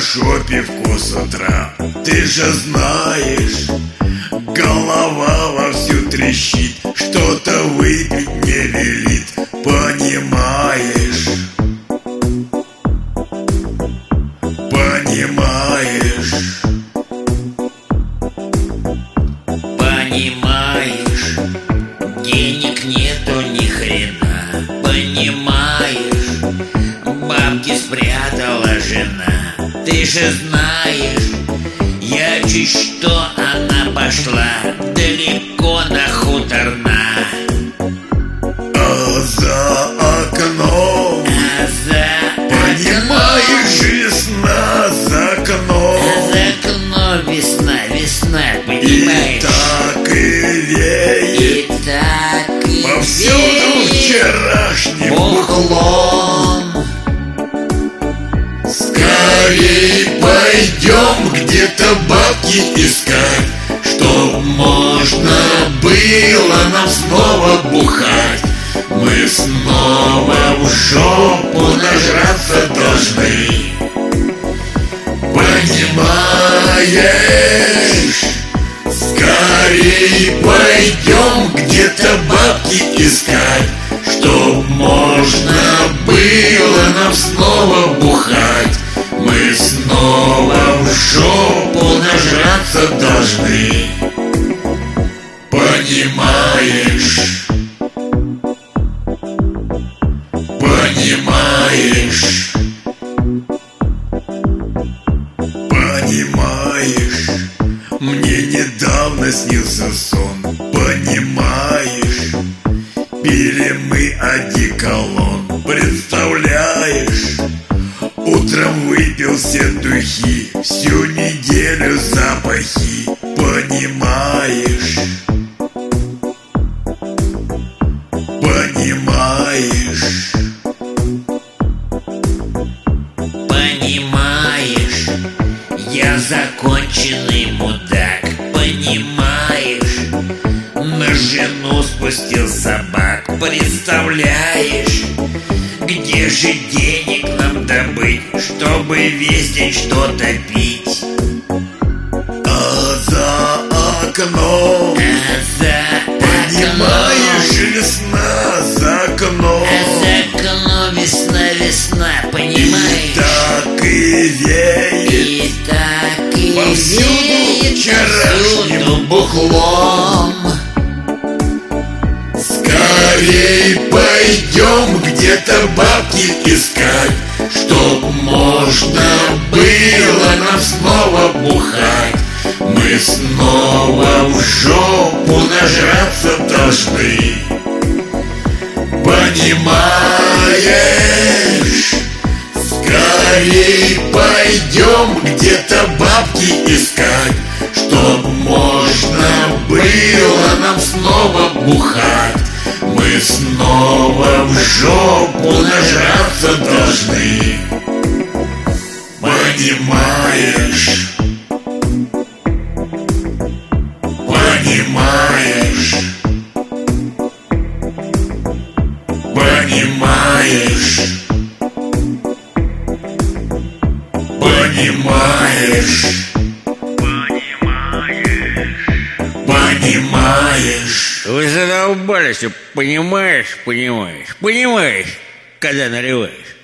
хорошо пивко с утра. Ты же знаешь, голова вовсю трещит, что-то выпить не велит, понимаешь? Понимаешь? Понимаешь, денег нету ни хрена. Понимаешь, бабки спрятала жена. Ты же знаешь, я чуть что, она пошла далеко на хуторна. А за окном, понимаешь, весна за окном. За окном весна, весна, И понимаешь? так и веет, И так и повсюду вчерашним бухлом. Скорей пойдем где-то бабки искать, чтоб можно было нам снова бухать. Мы снова в жопу нажраться должны. Понимаешь? Скорей пойдем где-то бабки искать, чтоб можно было нам снова бухать. Мы снова в жопу нажраться должны. Понимаешь? Понимаешь? Понимаешь? Мне недавно снился сон. Понимаешь? Пили мы одеколон. Представляешь? Утром выпил все духи, всю неделю запахи. Понимаешь? Понимаешь? Понимаешь, я законченный мудак. Понимаешь, на жену спустил собак. Представляешь, где же денег нам добыть, чтобы весь день что-то пить? А за окном, понимаешь, весна за окном. За окном весна, весна, И понимаешь? так и веет, И так и повсюду веет, вчерашним повсюду бухлом. Скорей пойдем где-то бабки искать, чтоб можно было нам снова бухать. Мы снова в жопу нажраться должны. Понимаешь? Скорей пойдем где-то бабки искать, чтоб можно было нам снова бухать. Мы снова в жопу нажраться должны. Понимаешь? Понимаешь? Понимаешь? Понимаешь? Понимаешь? Вы задолбались, понимаешь, когда наливаешь.